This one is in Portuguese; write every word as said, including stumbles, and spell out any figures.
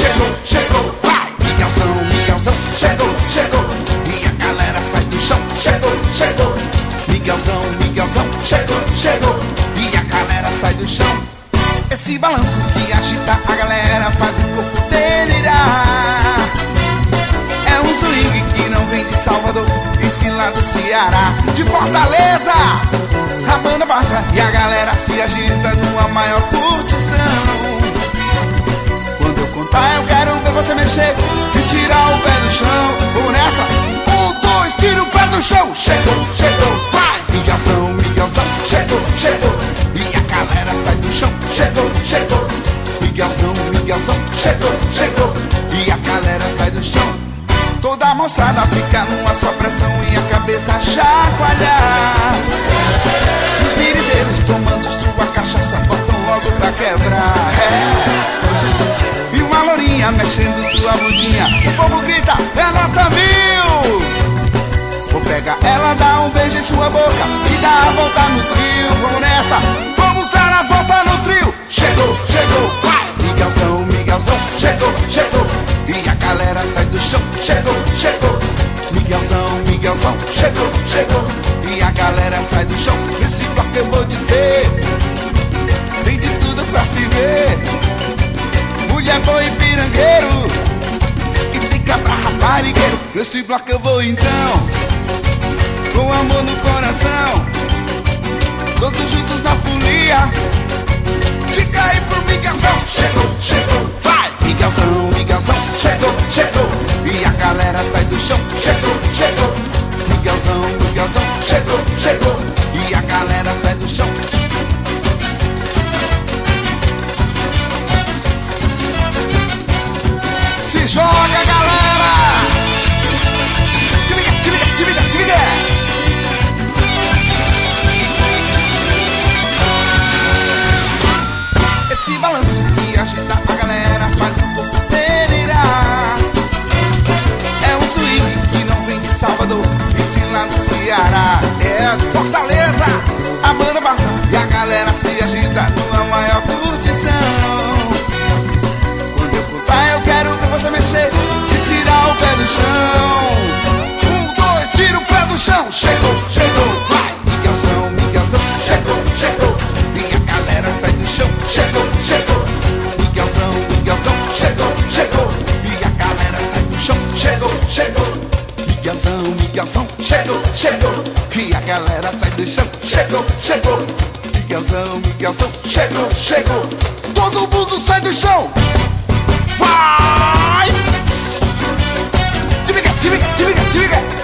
chegou, chegou, vai! Miguelzão, Miguelzão, chegou, chegou, e a galera sai do chão. Chegou, chegou, Miguelzão, Miguelzão, chegou, chegou, e a galera sai do chão. Esse balanço que agita a galera faz o corpo delirar. É um swing que não vem de Salvador, e sim lá do Ceará. De Fortaleza, a banda passa e a galera se agita numa maior curtição. Quando eu contar eu quero ver você mexer e tirar o pé do chão. Vamos nessa, um, dois, tira o pé do chão. Chegou, chegou, vai! Miguelzão, Miguelzão, chegou, chegou, e a galera sai do chão. Chegou, chegou, Miguelzão, Miguelzão, chegou, chegou, e a galera sai do chão. Toda a moçada fica numa só pressão e a cabeça chacoalhar. Os birideiros tomando sua cachaça botam logo pra quebrar, é. E uma lourinha mexendo sua bundinha, o povo grita, é nota mil. Ou pega ela, dá um beijo em sua boca e dá a volta no trio. Vamos nessa, vamos dar a volta no trio. Chegou, chegou, vai! Miguelzão, Miguelzão, chegou, chegou, e a galera sai do chão. Chegou, chegou, Miguelzão, Miguelzão, chegou, chegou, e a galera sai do chão. Esse bloco eu vou dizer, tem de tudo pra se ver. Mulher boa e pirangueiro, e tem cabra raparigueiro. Esse bloco eu vou então, com amor no coração, todos juntos na folia. Diga aí pro Miguelzão. Chegou, chegou, vai! Miguelzão, Miguelzão, chegou, chegou, e a galera sai do chão. Chegou, chegou, Miguelzão, Miguelzão, chegou, chegou, e a galera sai do chão. Se joga, galera! Diviga, diviga, diviga, diviga! Esse balanço que agita a galera faz o corpo delirar. É um swing que não vem de Salvador, e sim lá do Ceará. É de Fortaleza, a banda passa e a galera se agita numa maior curtição. Quando eu contar eu quero ver você mexer e tirar o pé do chão. Um, dois, tira o pé do chão. Chegou, chegou, vai! Miguelzão, Miguelzão, chegou, chegou, e a galera sai do chão. Chegou, chegou, Miguelzão, Miguelzão, chegou, chegou, e a galera sai do chão. Chegou, chegou, Miguelzão, Miguelzão, chegou, chegou, e a galera sai do chão. Chegou, chegou, Miguelzão, Miguelzão, chegou, chegou, todo mundo sai do chão. Vai! Diviga, diviga, diviga, diviga.